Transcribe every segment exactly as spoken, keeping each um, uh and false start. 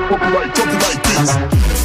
Drop it like, drop it like this.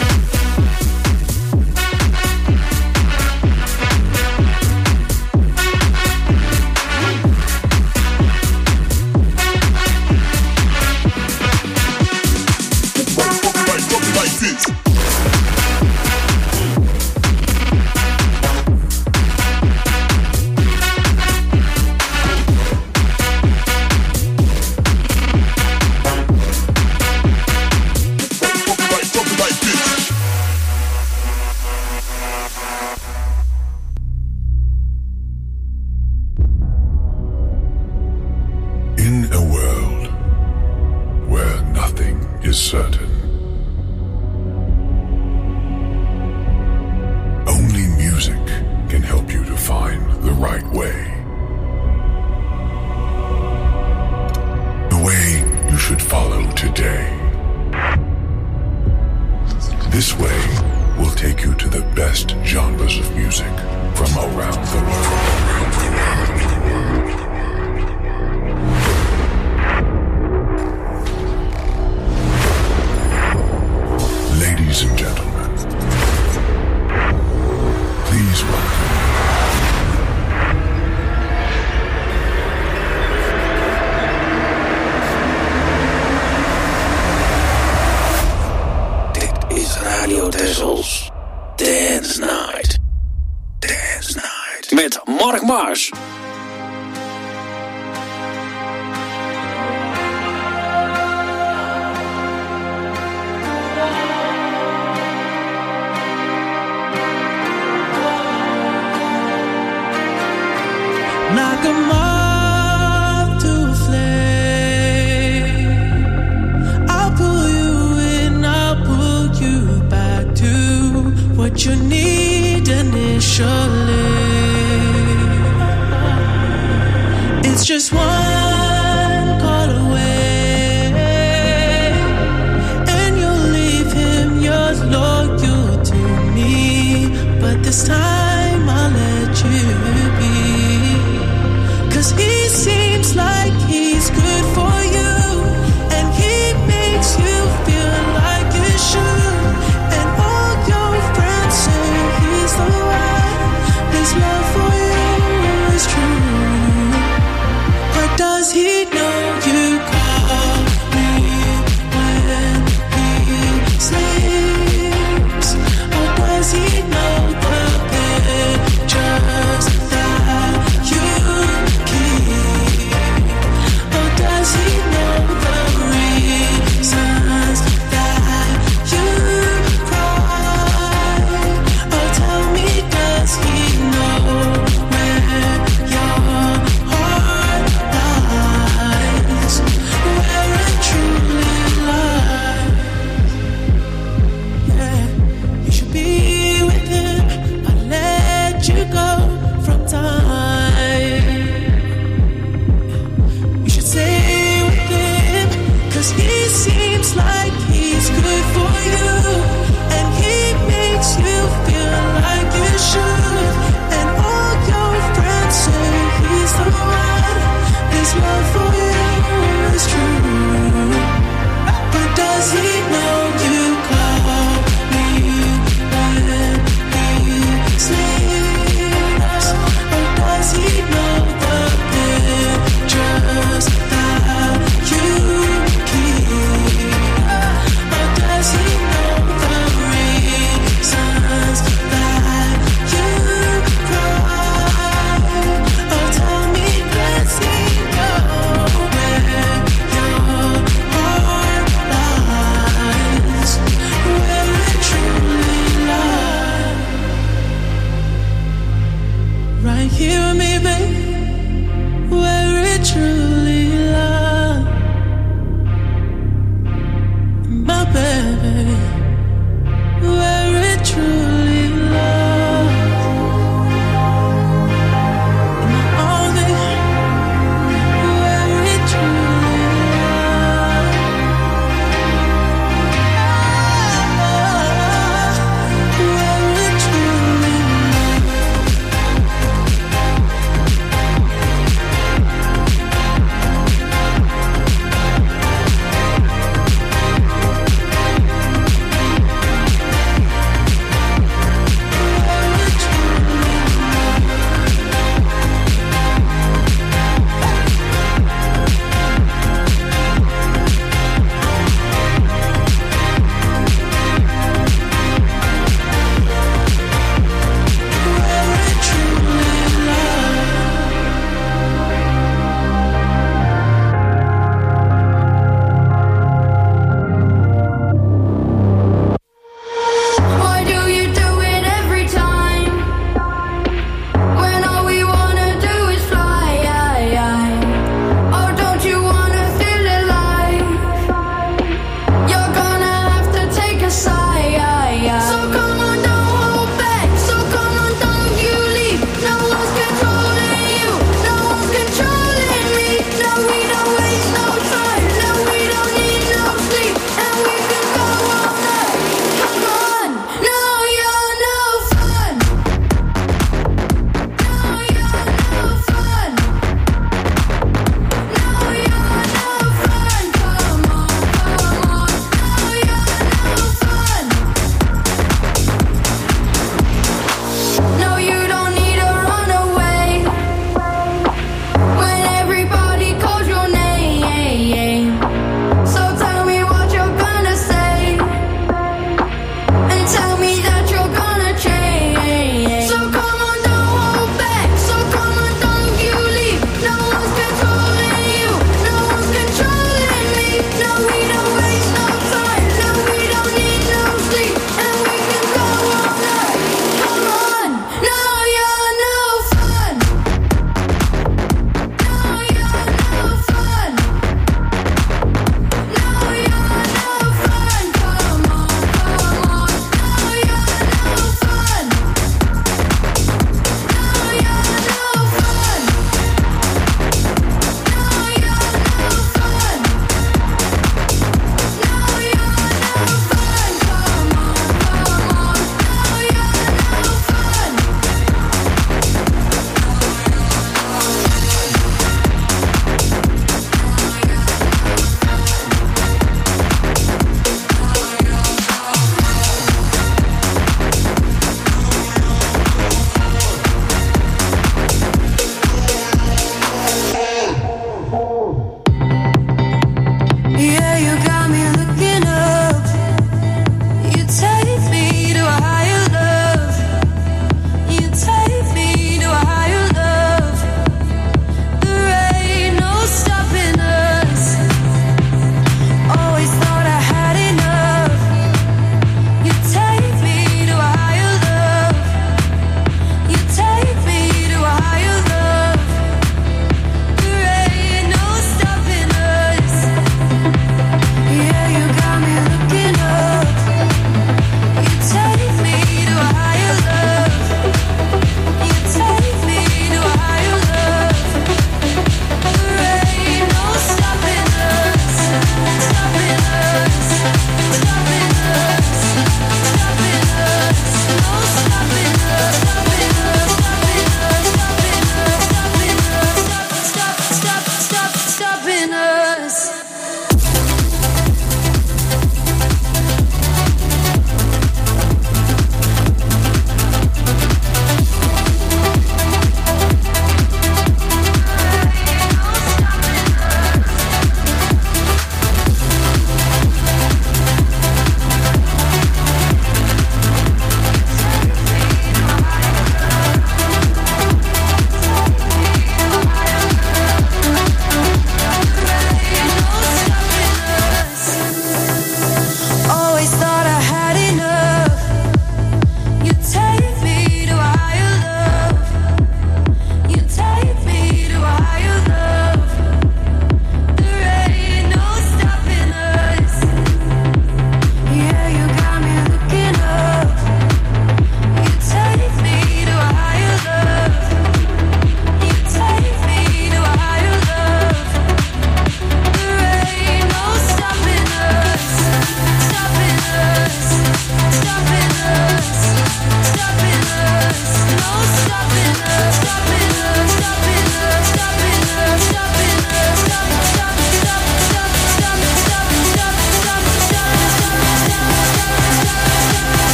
Mars. Knock 'em off to a flame. I'll pull you in, I'll pull you back to what you need initially. It's just one call away, and you'll leave him, you're loyal to me. But this time I'll let you be. 'Cause he seems like he's good for you, and he makes you feel like you should. And all your friends say he's the one. His love for you is true. But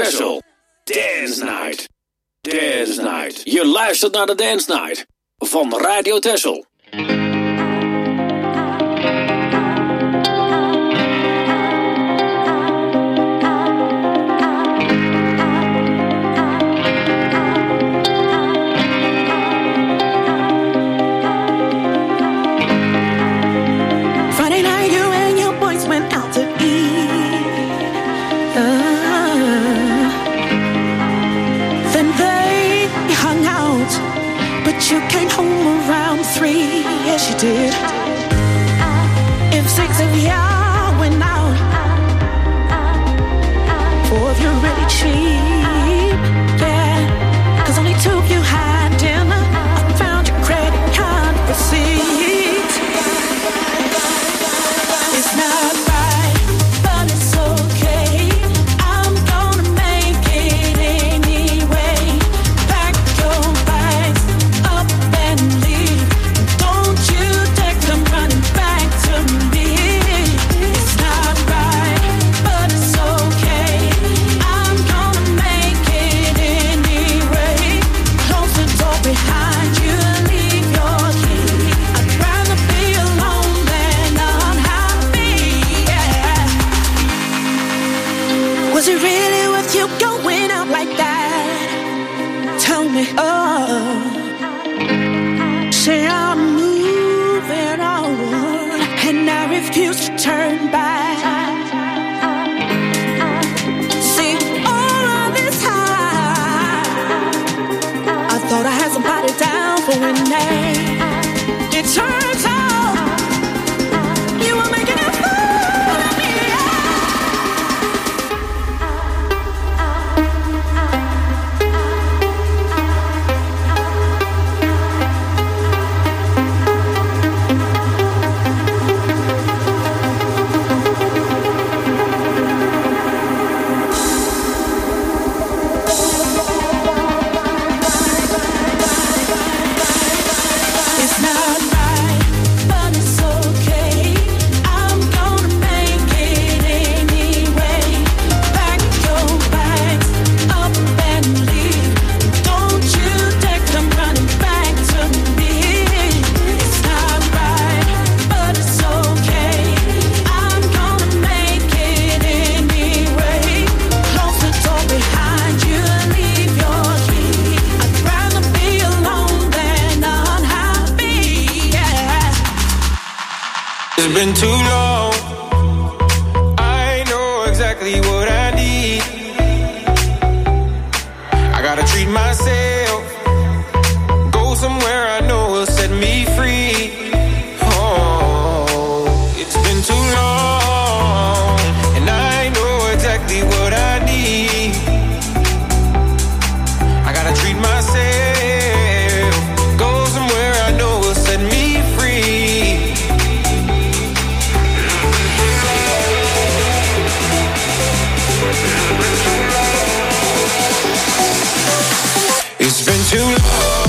Texel. Dance Night. Dance Night. Je luistert naar de Dance Night van Radio Texel. You came home around three, yes you did. If six of y'all went out, four of you really cheap, yeah. Cause only two of you had dinner. I found your credit card receipt. It's not right, but it's okay. I'm gonna make it anyway. Pack your bags up and leave. Don't you dare come running back to me. It's not right, but it's okay. I'm gonna make it anyway. Close the door behind you, leave your key. I'd rather be alone than unhappy, yeah. Was it really worth you going out like that? Tell me, oh. Say I'm moving on, and I refuse to turn back. See, all of this time, I thought I had somebody down for a name. It turns out you were making a fool of me. It's not right, but it's okay. I'm gonna make it anyway. Pack your bags up and leave. Don't you dare come running back to me. It's not right, but it's okay. I'm gonna make it anyway. Close the door behind you, leave your key. I'd rather be alone than unhappy, yeah. It's been too long. I know exactly what I need. I gotta treat myself. Go somewhere I know will set me free. Oh, it's been too long, and I know exactly what I need. I gotta treat myself. Go somewhere I know will set me free. It's been too long.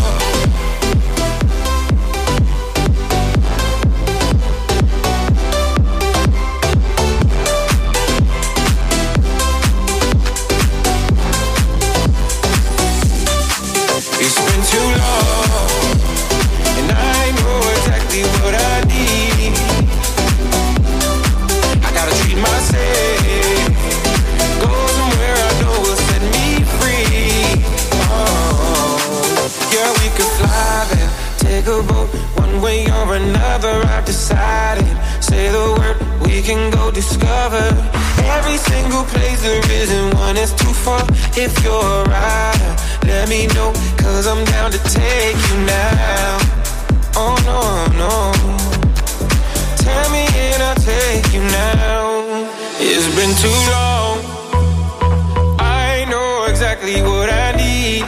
It's been too long, and I know exactly what I need. I gotta treat myself. Go somewhere I know will set me free. Oh, yeah, we could fly there, take a boat, one way or another. I've decided. Say the word, we can go discover every single place there isn't one that's too far. If you're a rider, let me know, cause I'm down to take you now. Oh no, no. Tell me and I'll take you now. It's been too long. I know exactly what I need.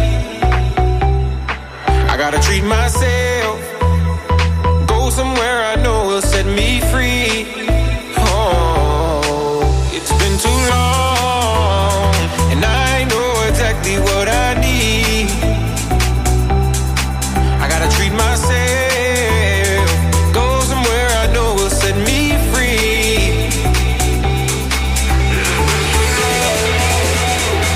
I gotta treat myself. Go somewhere I know will set me free. Oh, it's been too long, and I know exactly what I need. I gotta treat myself. Go somewhere I know will set me free.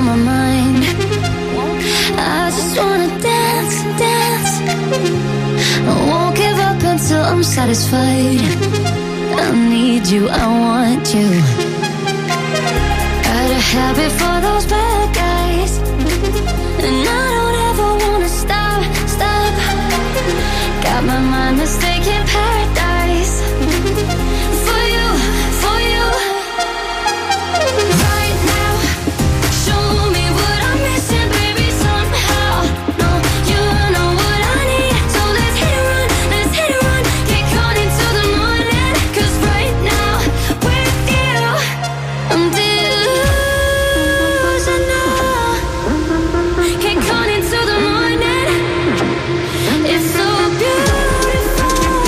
on my mind. I just wanna dance, dance. I won't give up until I'm satisfied. I need you, I want you. Got a habit for those bad guys, and I don't ever wanna stop, stop. Got my mind mistaken paradise for you, for you. Right now, show me what I'm missing, baby, somehow. No, you know what I need, so let's hit and run, let's hit and run. Kick on into the morning, 'cause right now, with you, I'm delusional. Kick on into the morning, it's so beautiful.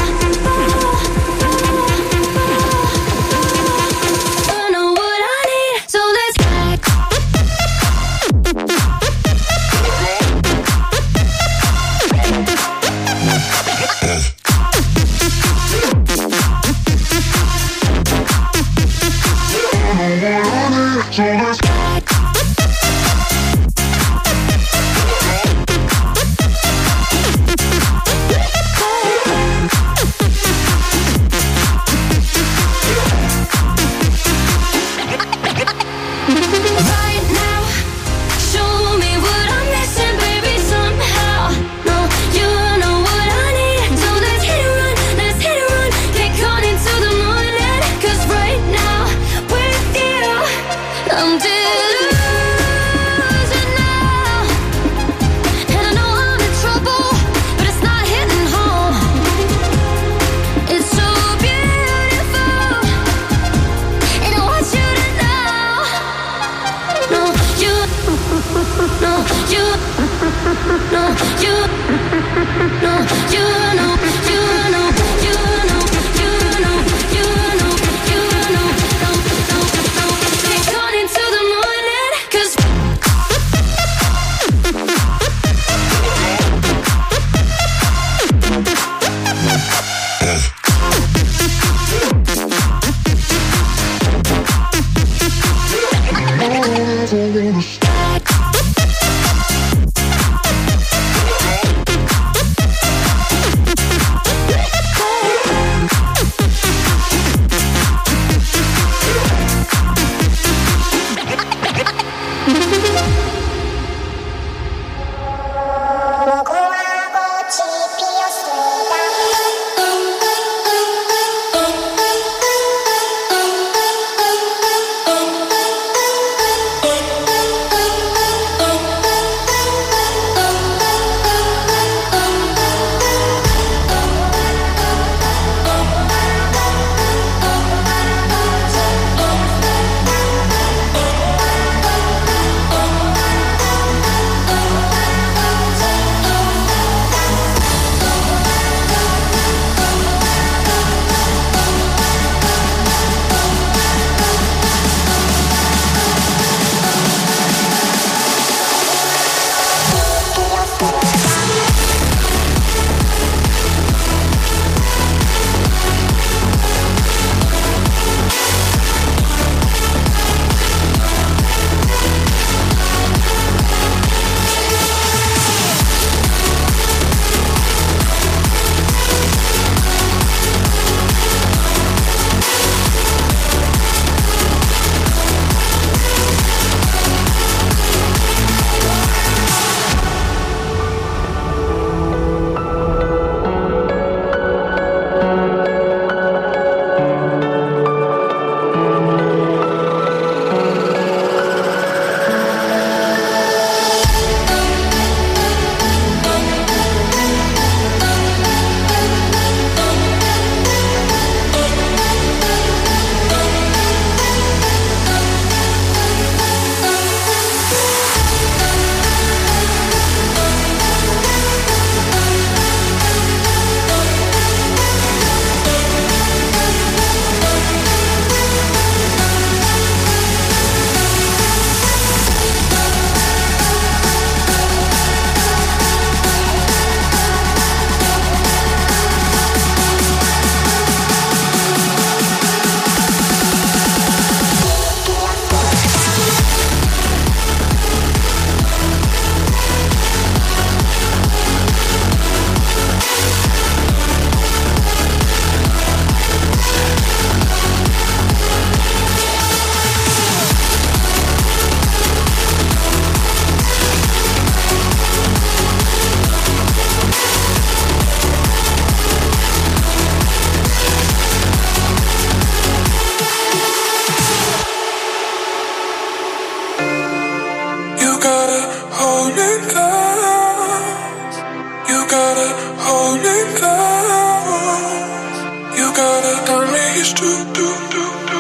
gotta tell me it's true, do, do, do.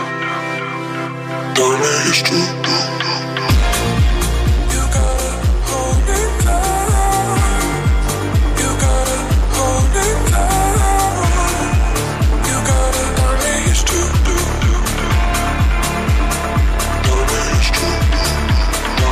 Tell me it's true, do, do. You gotta hold it tight. You gotta hold it tight. You gotta tell me it's true, do, do, do. Tell me it's true, do, do.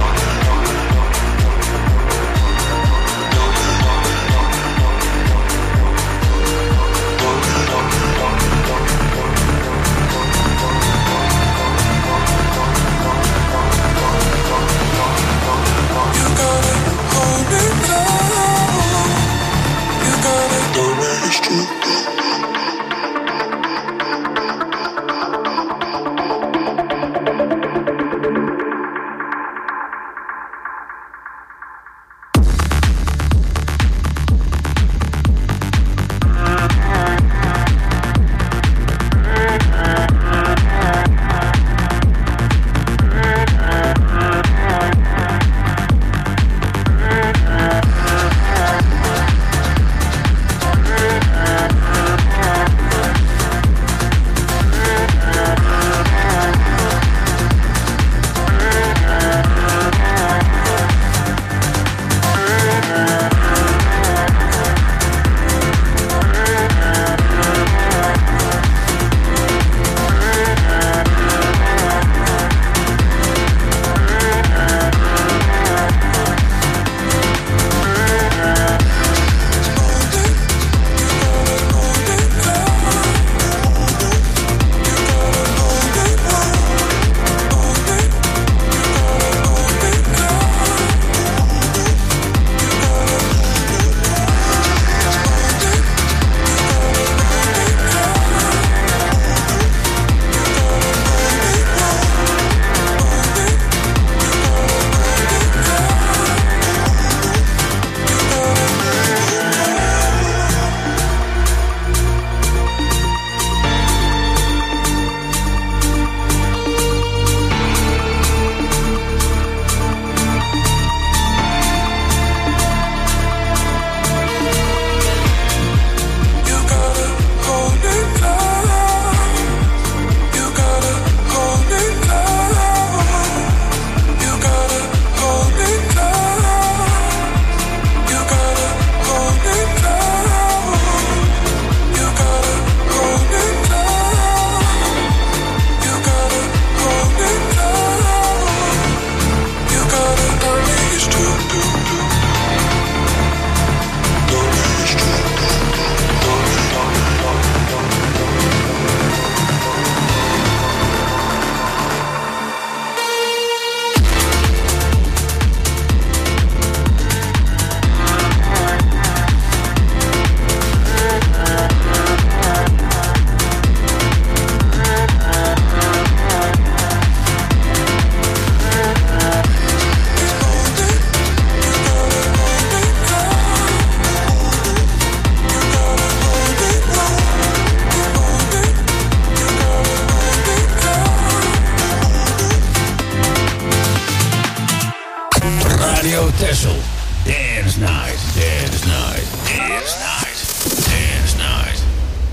Texel. Dance night, dance night, dance night, dance night.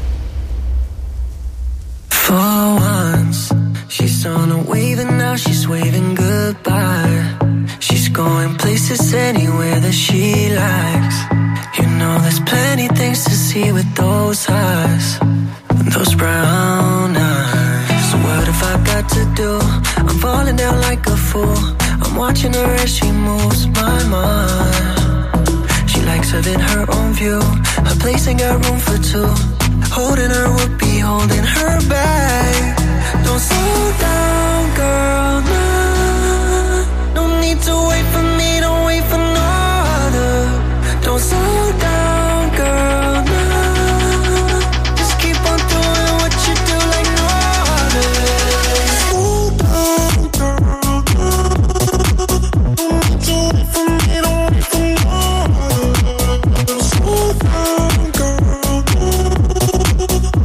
For once, she's on a wave and now she's waving goodbye. She's going places anywhere that she likes. You know there's plenty things to see with those eyes, those brown eyes. So what have I got to do? I'm falling down like a fool. I'm watching her as she moves my mind. She likes having her own view. Her place ain't got room for two. Holding her would be holding her back. Don't slow down, girl, no. No need to wait for me, don't wait for no other. Don't slow down, girl, no. Just keep on doing what you do like no other. Slow down, girl, no. No need to wait for me, don't wait for no other. Slow down, girl, no.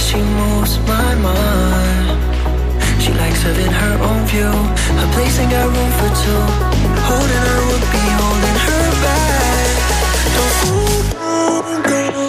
she moves my mind. She likes having her own view. Her place ain't got room for two. Holding her would be holding her back. Don't fool me, girl.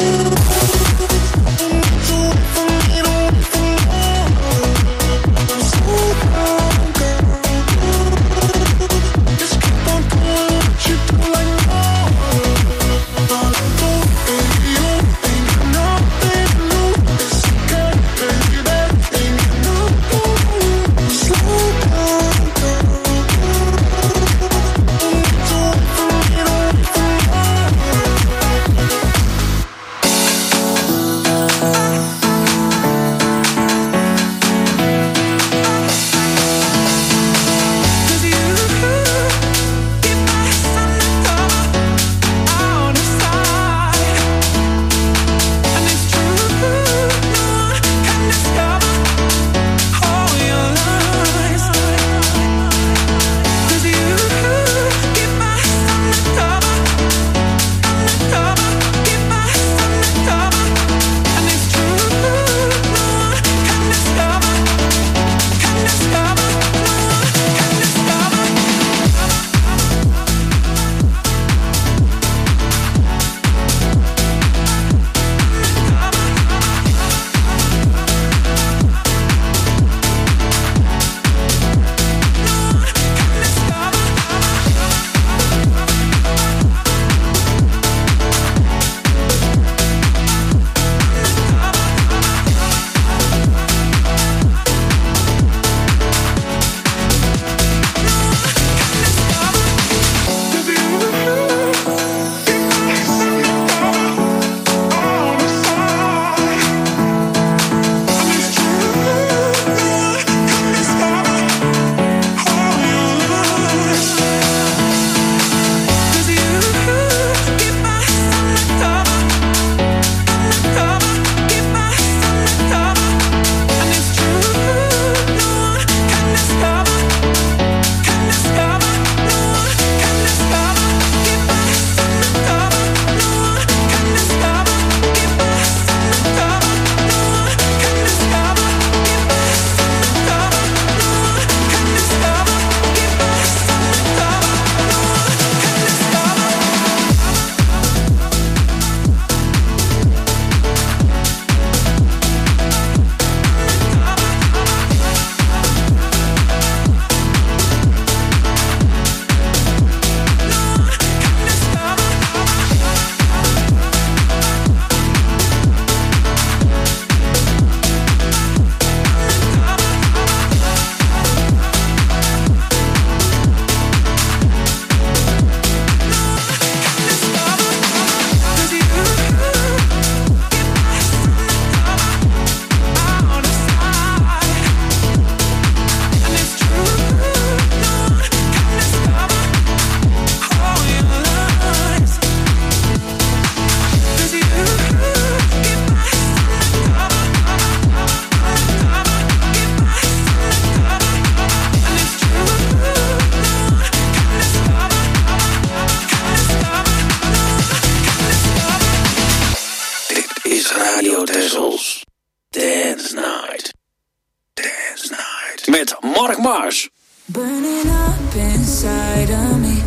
Mark Mars. Burning up inside of me,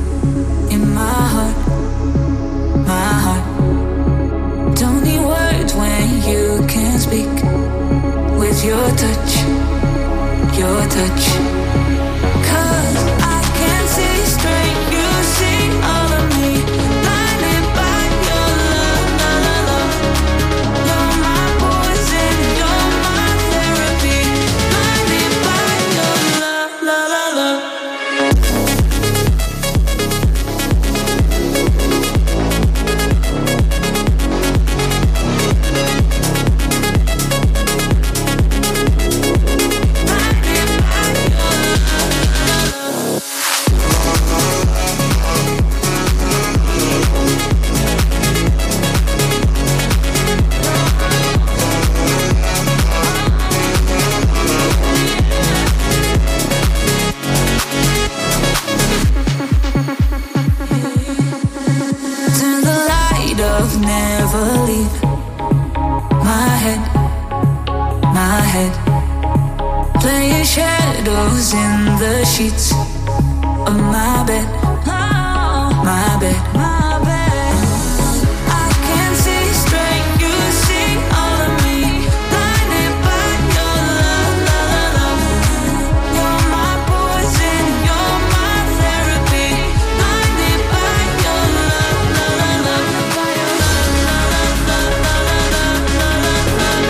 in my heart, my heart. Don't need words when you can speak. With your touch, your touch. 'Cause I can't see straight, you see all of me. Blinded by your love, la la la. You're my poison, you're my therapy. Blinded by your love, la la la. Blinded by your shadows in the sheets of my bed, my bed, my bed. I can see straight, you see all of me, blinded by your love, love, love. You're my poison, you're my therapy, blinded by your love, love, love, by your love, love, love, love, love, love, love,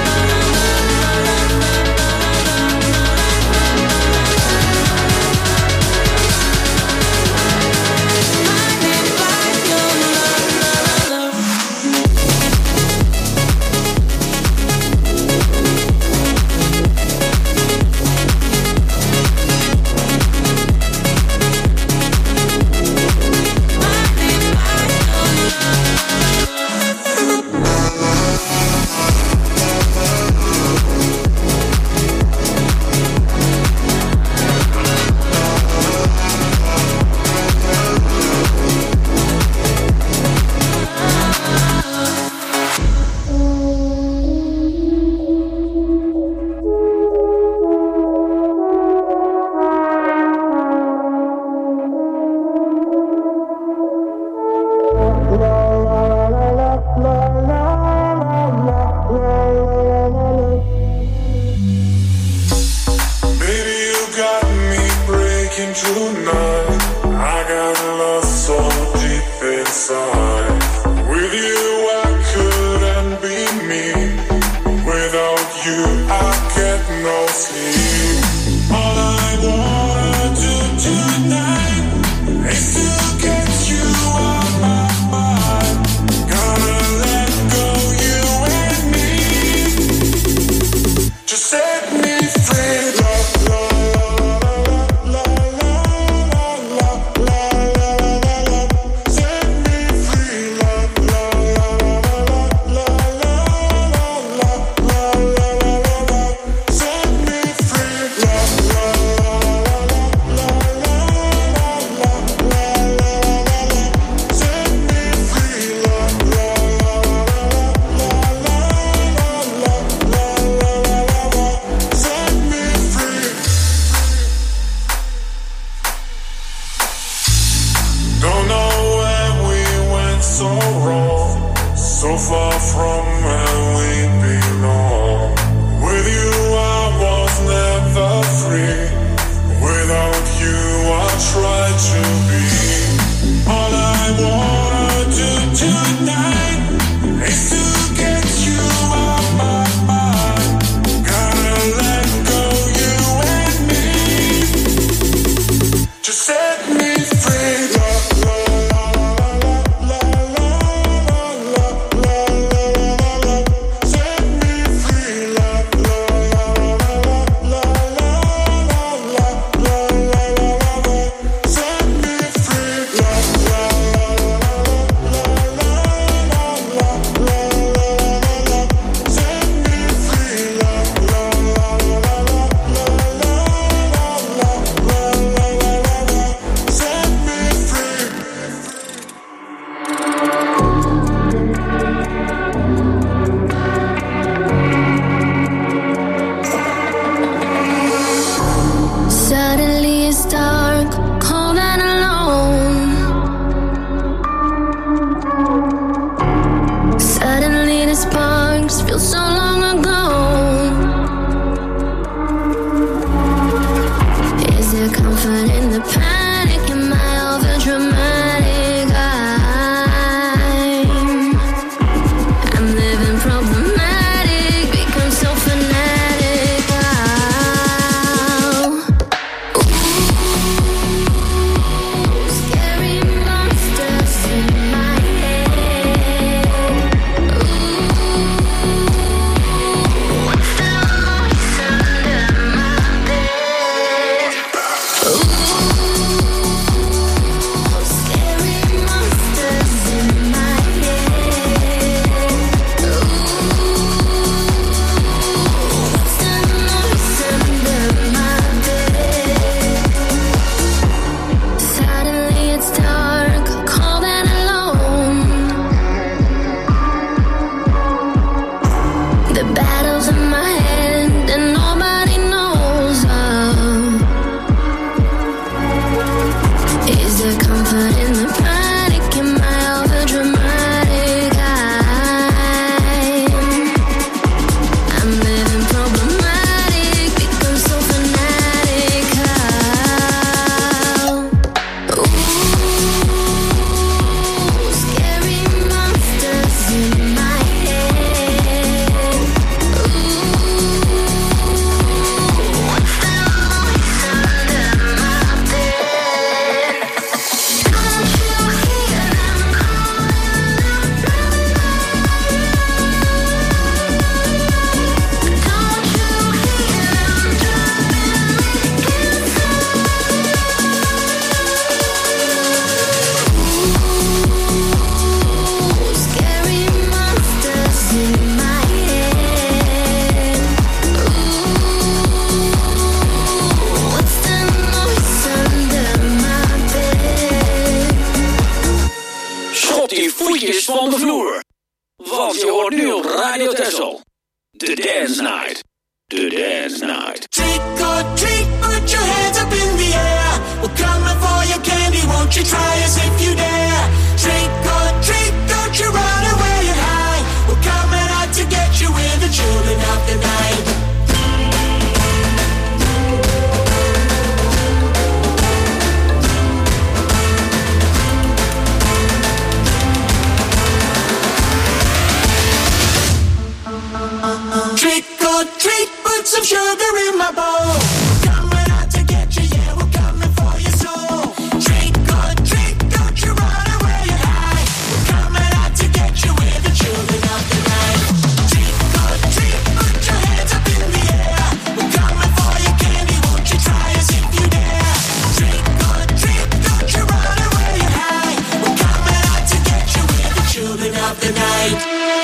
voetjes van de vloer. Want je hoort nu op Radio Texel. The Dance Night. The Dance Night. Trick or treat, put your hands up in the air. We're coming for your candy, won't you try us if you dare? Trick or treat, don't you run away and hide. We're coming out to get you, we're the children of the night. Trick or treat, put some sugar in my bowl. Coming out to get you, yeah, we're coming for your soul. Trick or treat, don't you run away and hide. We're coming out to get you, we're the children of the night. Trick or treat, put your hands up in the air. We're coming for your candy, won't you try us if you dare? Trick or treat, don't you run away and hide. We're coming out to get you, we're the children of the night.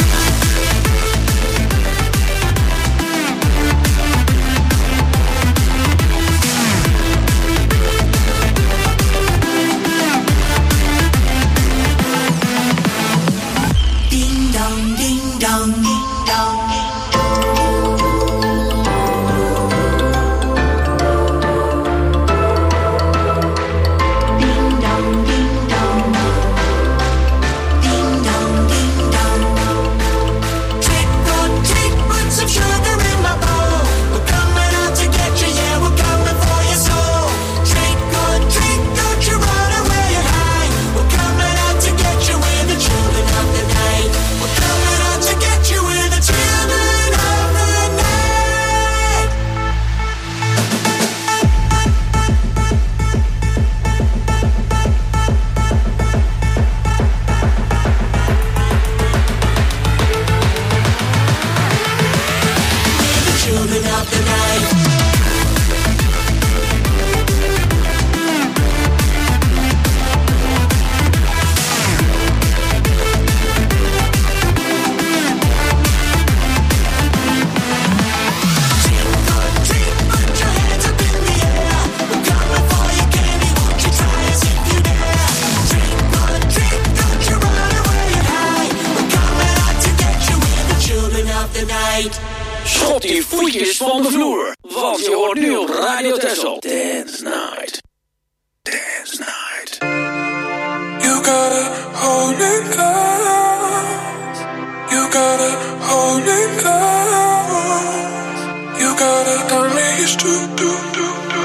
Schot die voetjes van de vloer. Want je hoort nu op Radio Texel. Dance Night. Dance Night. You gotta hold it close. You gotta hold it close. You gotta don't make it do do do do.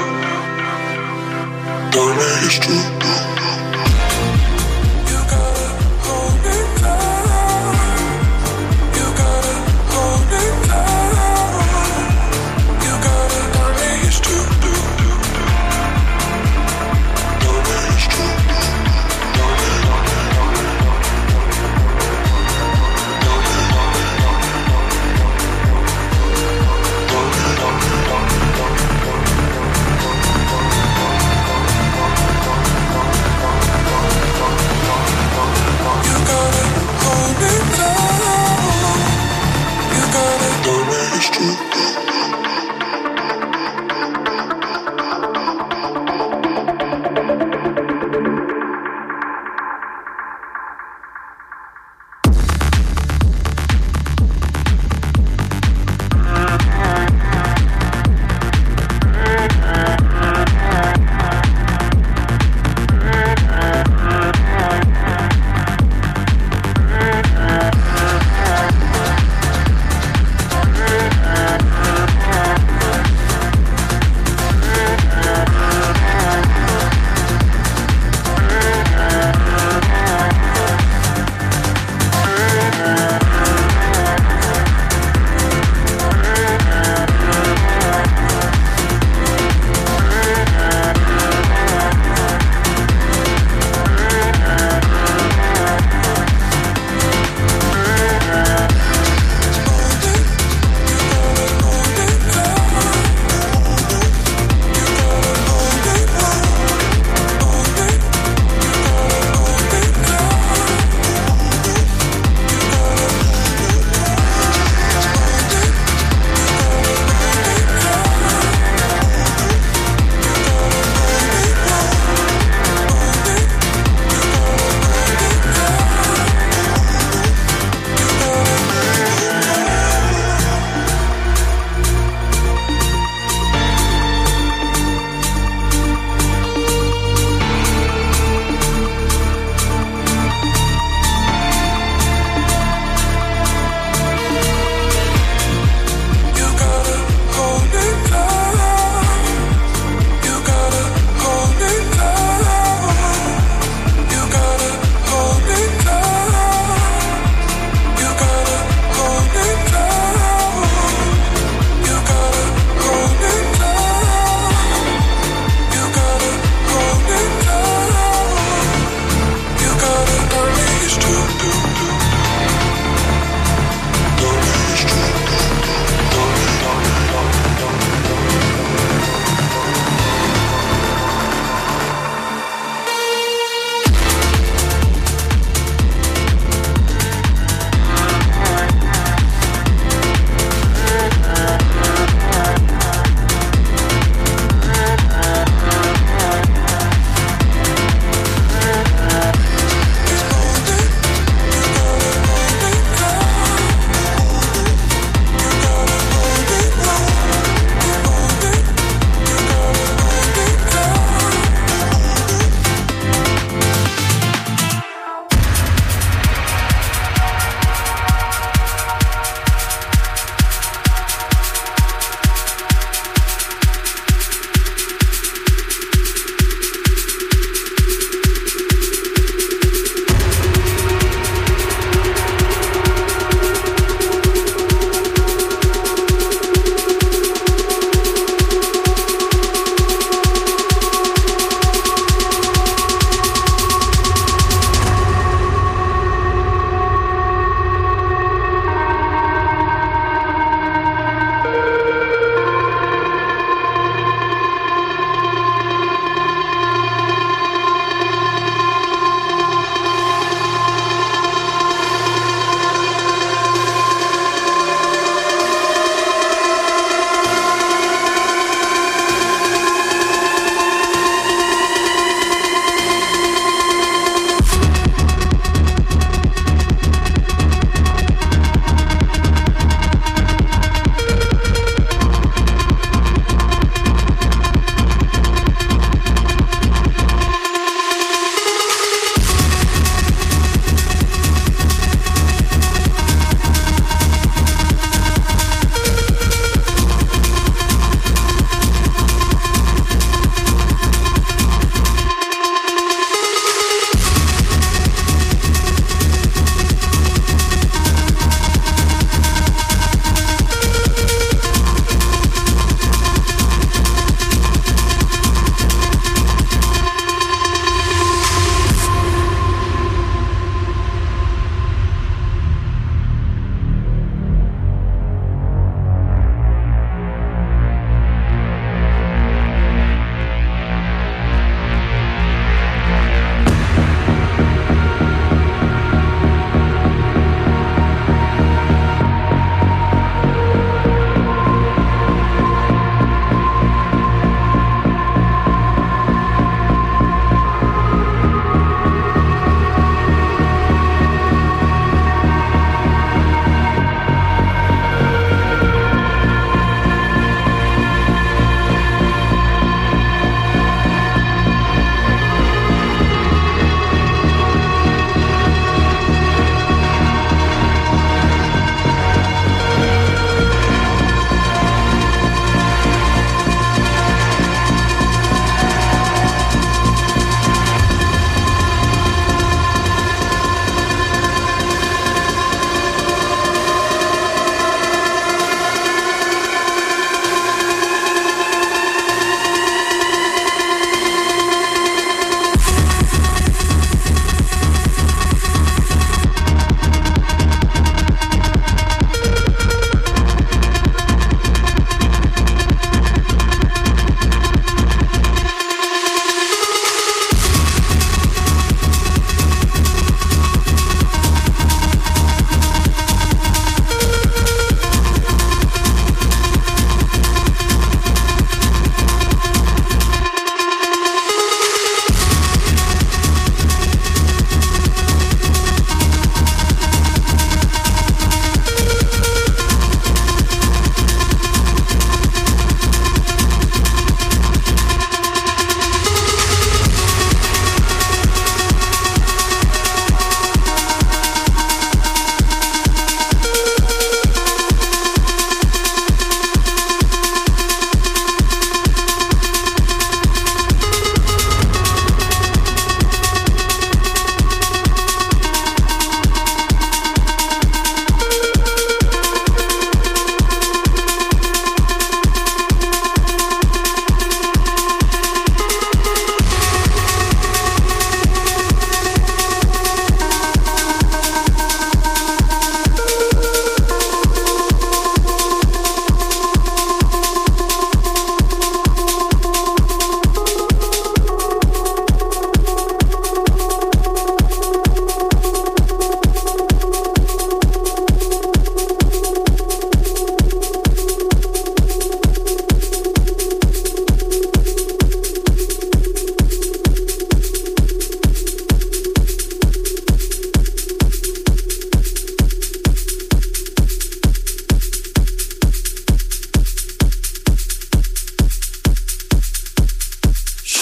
Don't make it do do do. You gotta hold it close. You gotta hold it close. You gotta don't make it do do do. Don't make it do do. Don't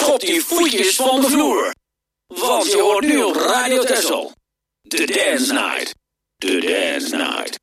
Schop die voetjes van de vloer. Want je hoort nu op Radio Texel. The Dance Night. The Dance Night.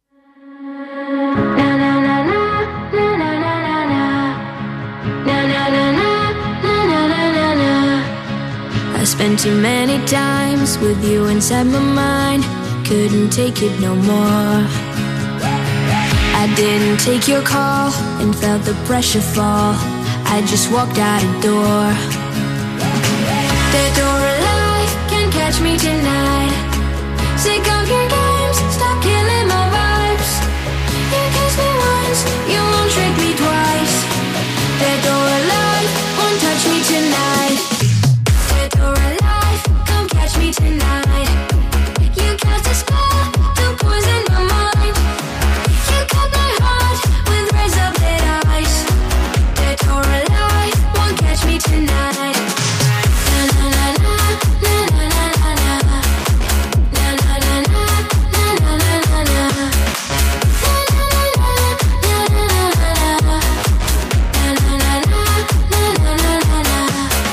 I spent too many times with you inside my mind. Couldn't take it no more. I didn't take your call and felt the pressure fall. I just walked out the door. The door of life can't catch me tonight. Sick of your games, stop killing my vibes. You kiss me once, you won't trick me twice. The door of life won't touch me tonight. The door of life, come catch me tonight. You cast a spell to poison my mind. You cut my heart with razor blade eyes. The door of life won't catch me tonight. Na na na na na na na na na. Na na na na na na na na na. Na na na na na na na. Na na na na na na na.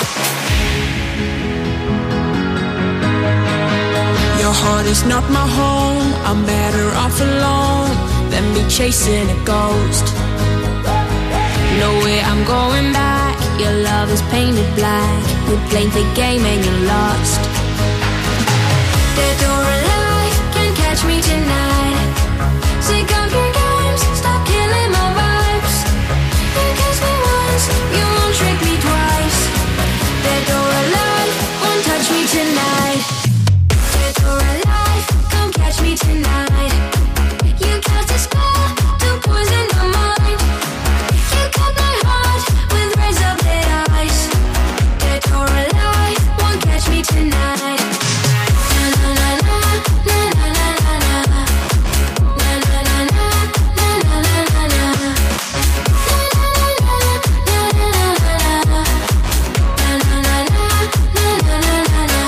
Your heart is not my home. I'm better off alone than be chasing a ghost. No way I'm going back. Your love is painted black. We played the game and you lost. The door of life can't catch me tonight. Sick of your games, stop killing my vibes. You kiss me once, you won't trick me twice. The door of life won't touch me tonight. The door of life, come catch me tonight. You cast a spell to poison my mind. You cut my heart with razor blade eyes. The door of life won't catch me tonight. Na na na na na na na na. Na na na na na na na na na. Na na na na na na na. Na na na na na na na.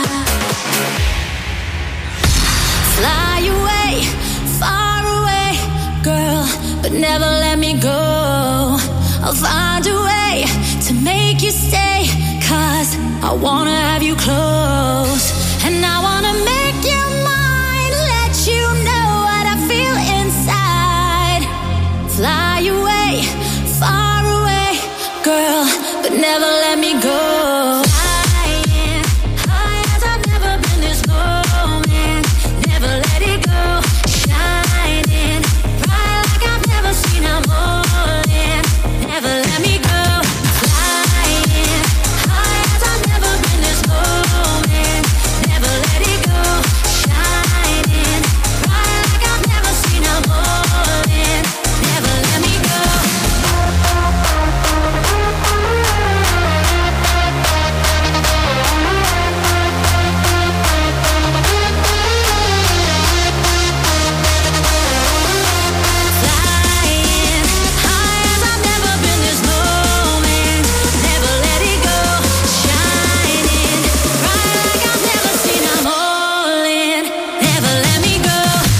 Fly away, far away, girl, but never let me go. I'll find a way to make you stay, 'cause I wanna have you close. And I wanna make you mine, let you know what I feel inside. Fly away, far away, girl, but never let me go. Flying high as I've never been this low, man. Never let it go. Shining bright like I've never seen. I'm all in. Never let me go. Flying high as I've never been this low, man. Never let it go. Shining bright like I've never seen. I'm all in. Never let me go. Flying high as I've never been this low, man. Never let it go. Shining bright like I've never seen. I'm all in. Never let me go.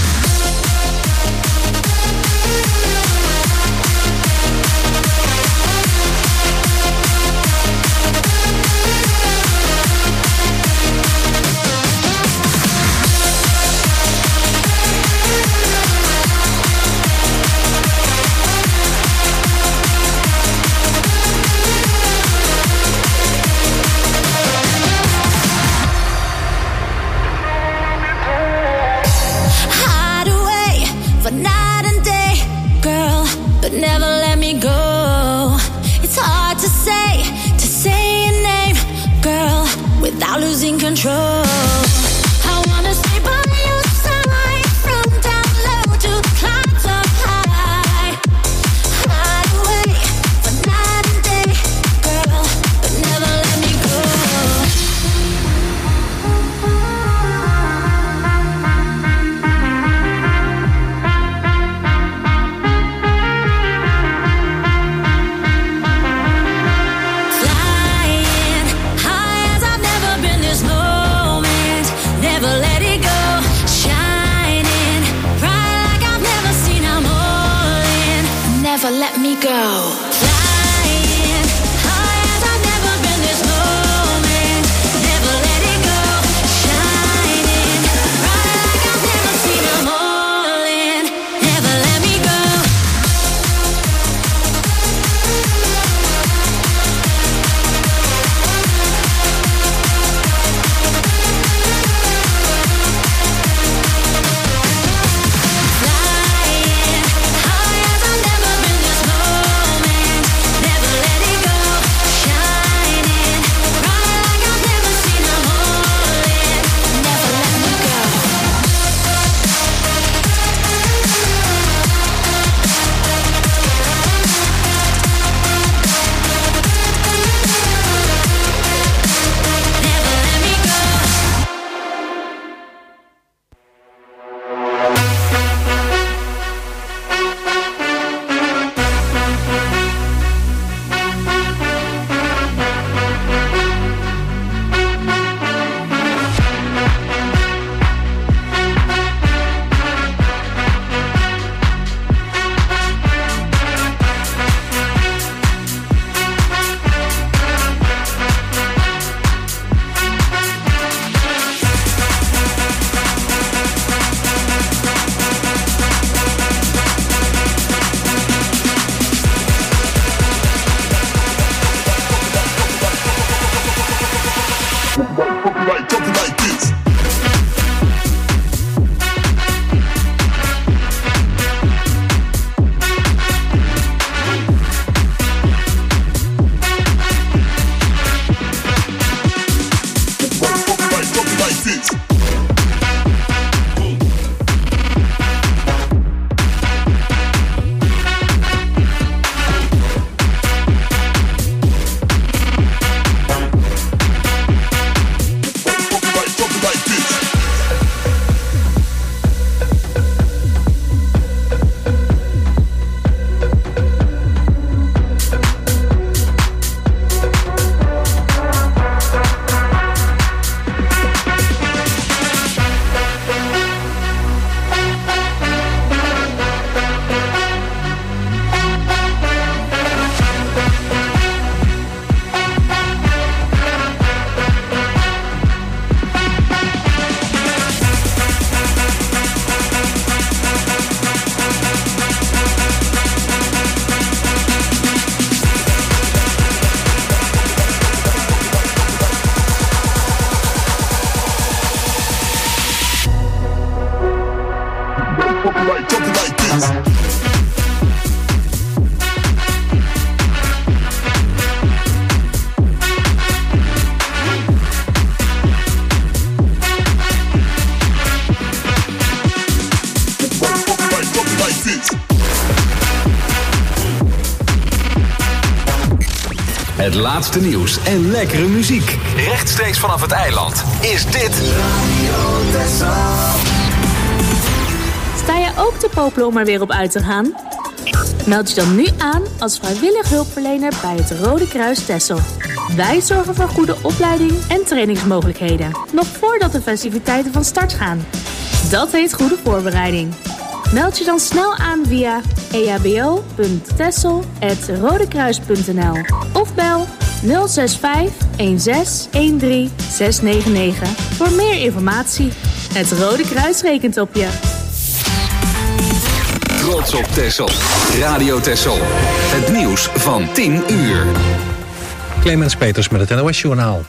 Hide away for night and day, girl, but never let me go. It's hard to say, to say your name, girl, without losing control. I wanna stay by your side, from down low to the clouds up high. Hide away for night and day, girl, but never let me go. Flying high as I've never been this low, Het laatste nieuws en lekkere muziek. Rechtstreeks vanaf het eiland is dit Radio Texel. Sta je ook te popelen om er weer op uit te gaan? Meld je dan nu aan als vrijwillig hulpverlener bij het Rode Kruis Texel. Wij zorgen voor goede opleiding en trainingsmogelijkheden, nog voordat de festiviteiten van start gaan. Dat heet goede voorbereiding. Meld je dan snel aan via e h b o punt texel apenstaartje rodekruis punt n l of bel nul zes vijf een zes een drie zes negen negen voor meer informatie. Het Rode Kruis rekent op je. Trots op Texel. Radio Texel. Het nieuws van tien uur. Clemens Peters met het N O S Journaal.